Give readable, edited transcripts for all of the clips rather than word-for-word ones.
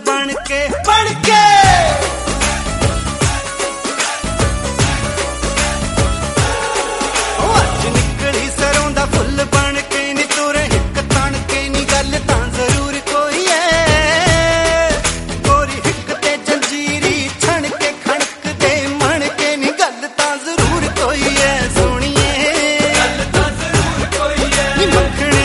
बन के अज निकली सरों दा फुल बन के नी तुरे हिक तन के नी गल तां जरूर कोई है गोरी हिक ते जंजीरी छण के खणक दे मन के नी गल तां जरूर कोई है सोहणीए गल तां जरूर कोई है नी मखणे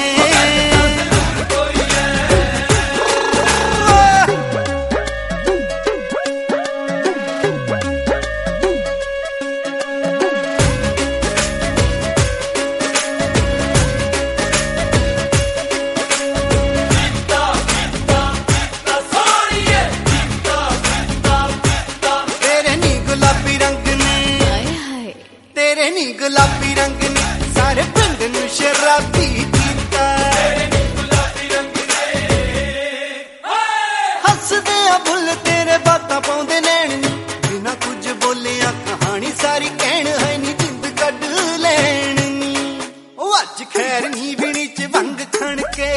तेरे नी गुलाबी रंग ने सारे पिंड नू शराबी कीता हसदे आ बुल तेरे बातां पाउंदे नैण नी बिना कुछ बोलिया कहानी सारी कहण है नी जिंद कढ लैण नी ओ अज खैर नी बिनी च वंग खण के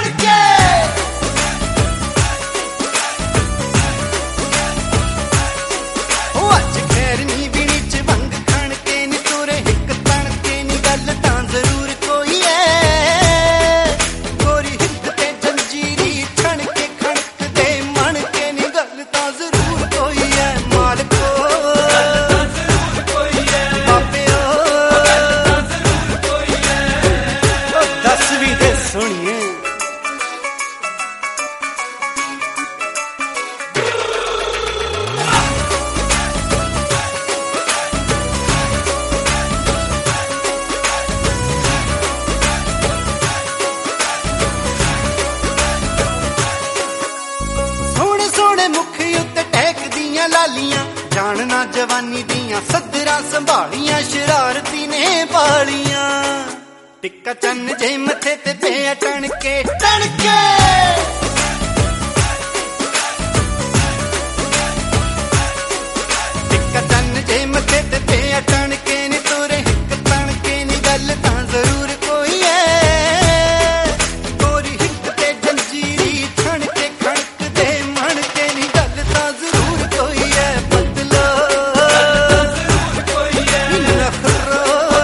ओ अज खैर नी बिनी च वंग लालियां जानना जवानी दियां सदरा संभालियां शरारती ने बालियां टिक्का चन्न जे मथे ते पे टण के टिक्का चन्न जे मथे ते पे टण के नी तुरे हिक तन के नी गल तां जरूर कोई है गोरी हिक ते जंजीरी छण के खणक दे मन के नी गल तां जरूर कोई है बदलो नखरो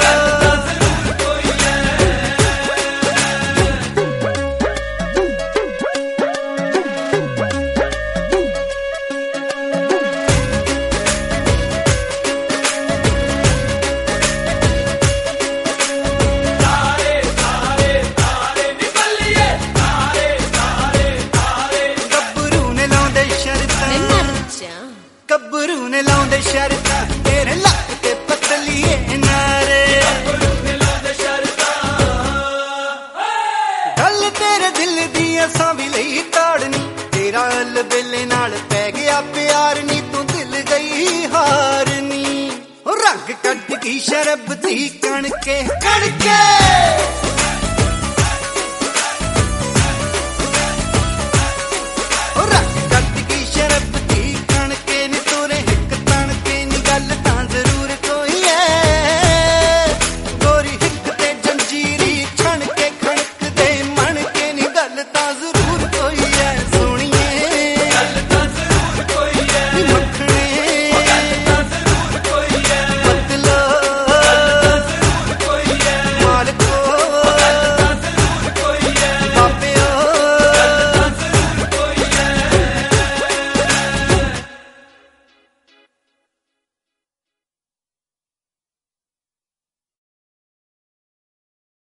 गब्बरू ने लाउंदे शरता तेरे लक ते पतलीए नारे गल तेरे दिल दी असां भी लई ताड़नी तेरा अल बेले नाल पै गया प्यार नी तू दिल गई हारनी रंग कट की शरब दी कण के